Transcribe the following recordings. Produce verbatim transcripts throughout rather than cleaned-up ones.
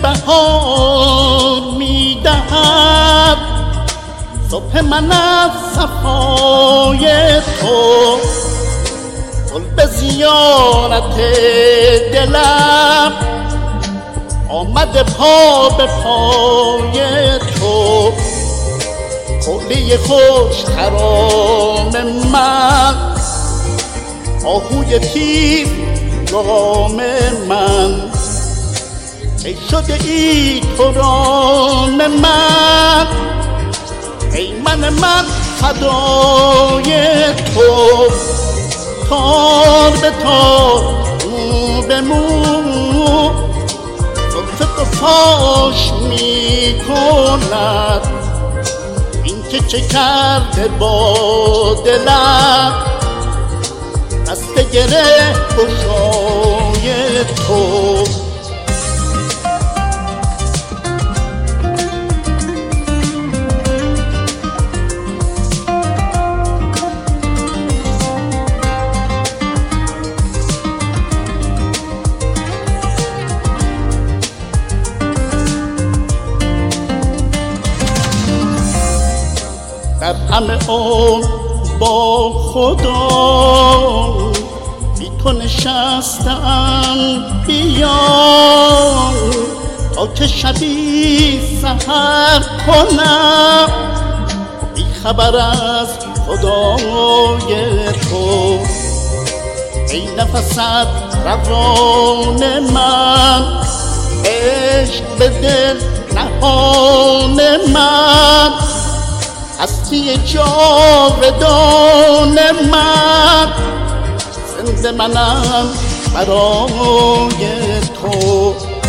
بهار میدهد صبح من از صفای تو، گل به زیارت دلم آمده پا به پای تو. حوله خوش خرام من، آهوی تیز گام من، ای شده ای تران من، ای من من فدای تو. تار به تار، مو به مو، زلف تو فاش می کند این که چه کرده با دلم. دست گره گشای تو. در همه عمر با خدا بی تو نشستم، بیا تا که شبی سحر کنم بی خبر از خدای تو. ای نفست روان من، عشق به دل نهان من، هستی جاودان من، زنده منم برای تو.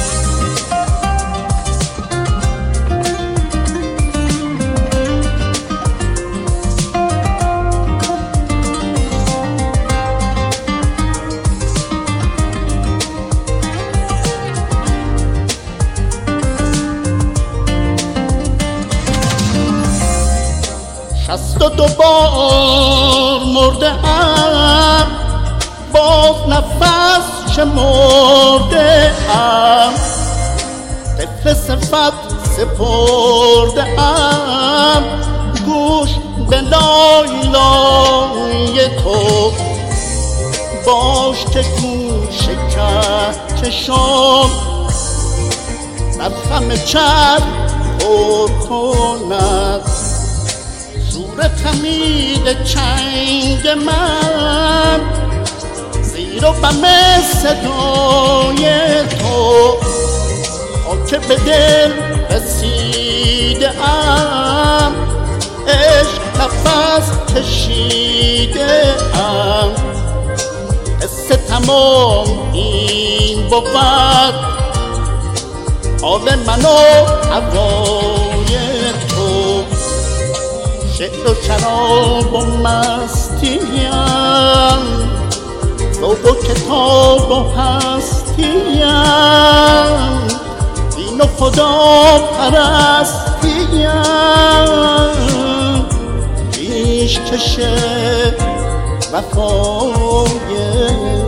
شست و دو بار مرده ام، باز نفس شمرده ام، طفل صفت سپرده ام، گوش به لای لای تو. باش که گوش کهکشان در خم چرخ پر کند زور خمید چنگ من، زیر و بم صدای تو. تا که به دل رسیده ام، عشق نفس کشیده ام، قصه تمام این بود حال من و هوای تو. شعر و شراب و مستیم، ذوق و کتاب و هستیم، دین و خدا پرستیم، پیش کش وفای